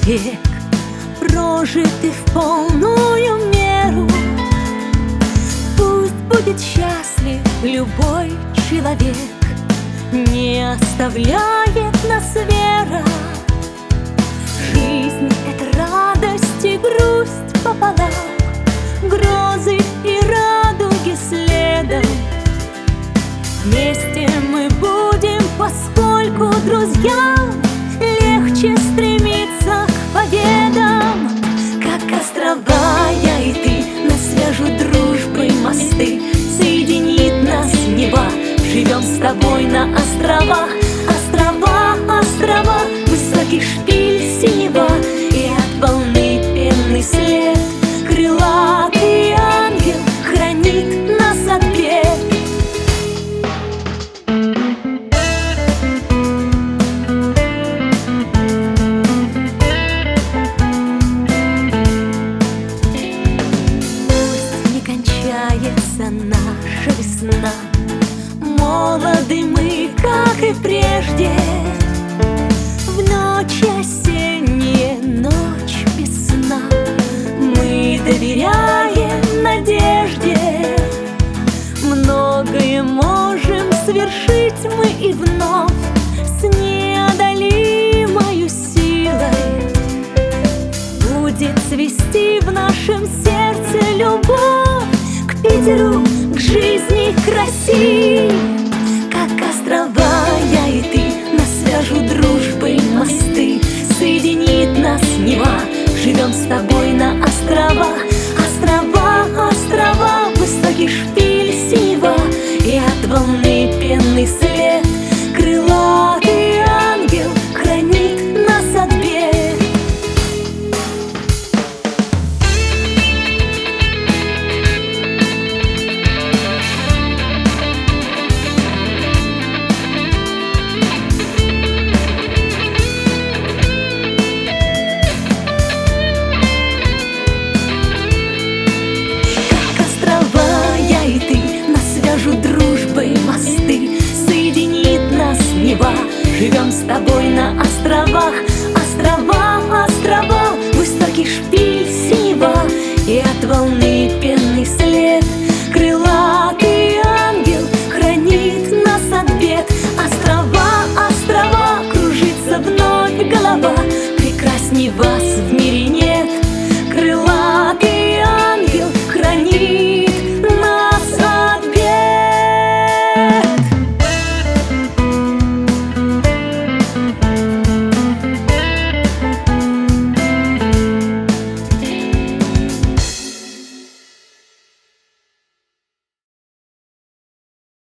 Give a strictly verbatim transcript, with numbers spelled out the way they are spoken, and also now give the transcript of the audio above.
век, прожитый в полную меру. Пусть будет счастлив любой человек, не оставляет нас вера. Жизнь — это радость и грусть пополам, грозы и радуги следом. Вместе мы будем, поскольку друзьям легче стремиться к победам. Как острова я и ты, нас свяжут дружбой мосты, соединит нас Нева. Живем с тобой на островах, острова, острова, высокий шпиль синева, и от волны пенный след. Крылатый ангел хранит нас от бед. Пусть не кончается наша весна, молоды мы, как и прежде. В ночь осенняя, ночь без сна, мы доверяем надежде. Многое можем свершить мы и вновь с неодолимою силой. Будет цвести в нашем сердце любовь к Питеру, к жизни, к России. Как острова я и ты, нас свяжут дружбой мосты, соединит нас Нева. Живем с тобой на островах, острова, острова, высокий шпиль синева, и от волны пенный след. Крылатый ангел хранит нас от бед. Дружбой мосты, соединит нас Нева. Живем с тобой на островах,